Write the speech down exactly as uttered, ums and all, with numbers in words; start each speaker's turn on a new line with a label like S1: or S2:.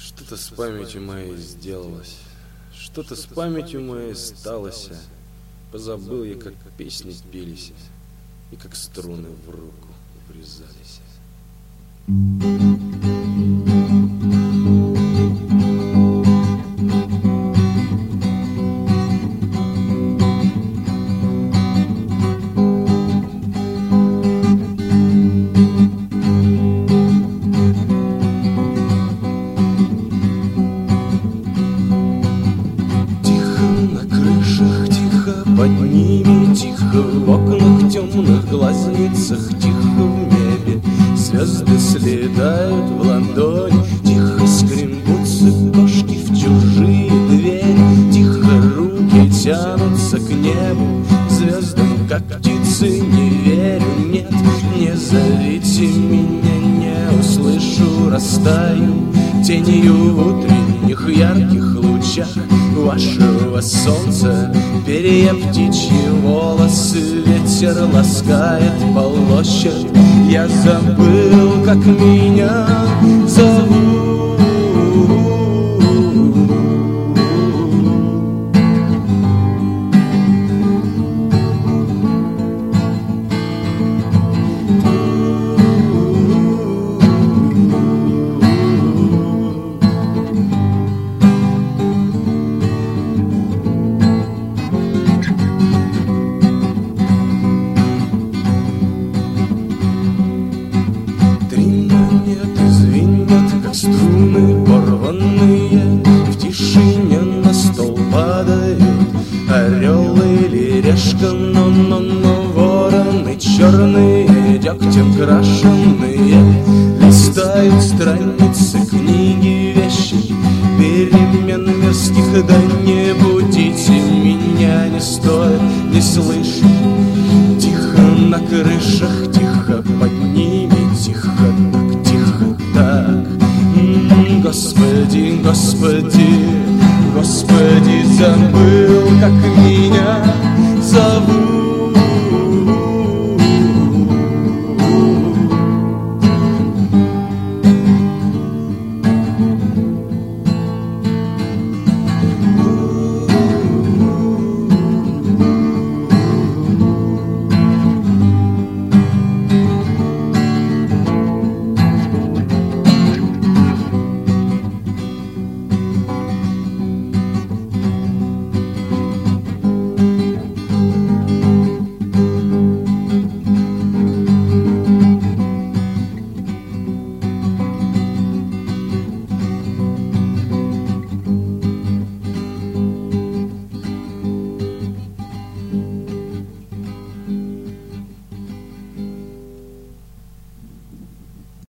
S1: Что-то с памятью моей сделалось, что-то с памятью моей сталось. Позабыл я, как песни пелись, и как струны в руку врезались.
S2: Под ними тихо, в окнах темных глазницах тихо, в небе звезды слетают в ладонь. Тихо скребут цепочки в чужие двери, тихо руки тянутся к небу, звездам, как птицы, не верю, нет. Не зовите меня, не услышу, растаю тенью в утренних ярких лучах вашего солнца. Перья, птичьи волосы, ветер ласкает, полощет. Я забыл, как меня зовут. Струны порванные в тишине на стол падают. Орел или решка, но-но-но, вороны черные, дегтем крашеные, листают страницы книги вещи перемен мирских. Да не будите меня, не стоит, не слышу. Тихо на крышах, тихо под ними, тихо так, тихо так. Господи, Господи, Господи, забыл, как меня зовут.